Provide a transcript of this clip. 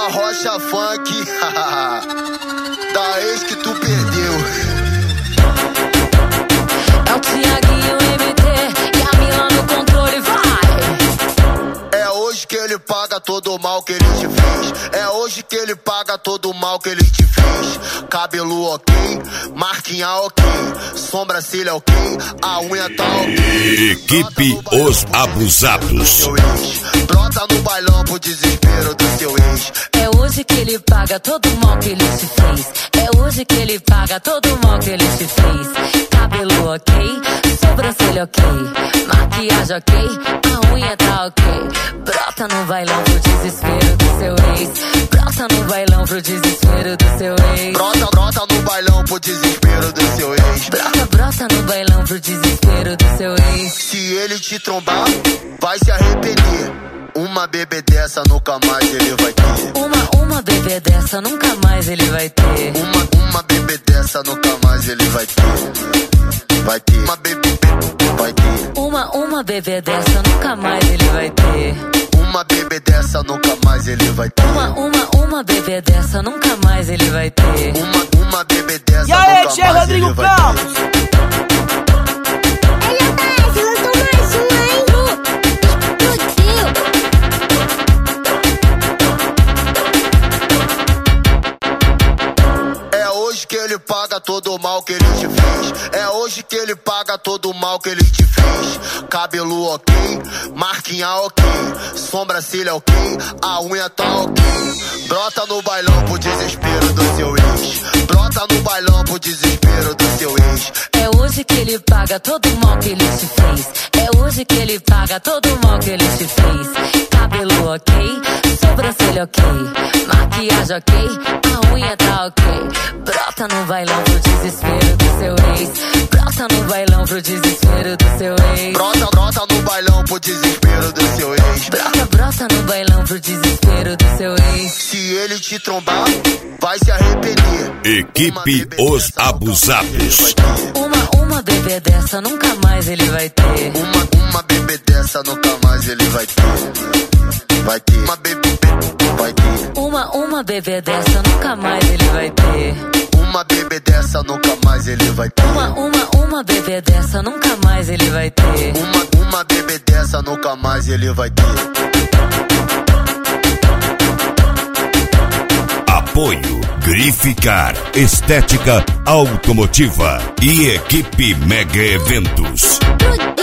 Rocha Funk, da ex que tu perdeu. É o Thiaguinho MT e a Mila no controle, vai! É hoje que ele paga todo o mal que ele te fez. É hoje que ele paga todo o mal que ele te fez. Cabelo ok, marquinha ok, sobrancelha ok, a unha tá ok. Equipe Os Abusados. Brota no bailão pro desespero do seu ex. É hoje que ele paga todo o mal que ele te fez. É hoje que ele paga todo o mal que ele te fez. Cabelo ok, sobrancelha ok, maquiagem ok, a unha tá ok. Brota no bailão pro desespero do seu ex. Brota no bailão pro desespero do seu ex. Brota no bailão pro desespero do seu ex. Brota no bailão pro desespero do seu ex. Se ele te trombar, vai se arrepender. Uma bebê dessa nunca mais ele vai ter. Uma bebê dessa nunca mais ele vai ter. Uma bebê dessa nunca mais ele vai ter. Vai ter. Uma bebê vai ter. Uma bebê dessa nunca mais ele vai ter. Uma bebê dessa nunca mais ele vai ter. Uma bebê dessa nunca mais ele vai ter. Uma bebê dessa e aí, nunca tia mais Rodrigo ele vai Campos. ter. Que ele paga todo o mal que ele te fez. É hoje que ele paga todo o mal que ele te fez. Cabelo ok, marquinha ok, sobrancelha ok, a unha tá ok. Brota no bailão pro desespero do seu ex. Brota no bailão pro desespero do seu ex. É hoje que ele paga todo o mal que ele te fez. É hoje que ele paga todo o mal que ele te fez. Cabelo ok, sobrancelha ok, maquiagem ok, a unha tá ok. Brota no bailão pro desespero do seu ex. Brota no bailão pro desespero do seu ex. Brota no bailão pro desespero do seu ex. Brota no bailão pro desespero do seu ex. Se ele te trombar, vai se arrepender. Equipe Os Abusados. Uma bebê dessa nunca mais ele vai ter. Uma bebê dessa nunca mais ele vai ter. Vai ter. Uma bebê vai ter. Uma bebê dessa nunca mais ele vai ter. Uma bebê dessa nunca mais ele vai ter. Uma bebê dessa nunca mais ele vai ter. Uma bebê dessa nunca mais ele vai ter. Apoio Grificar, Estética Automotiva e Equipe Mega Eventos.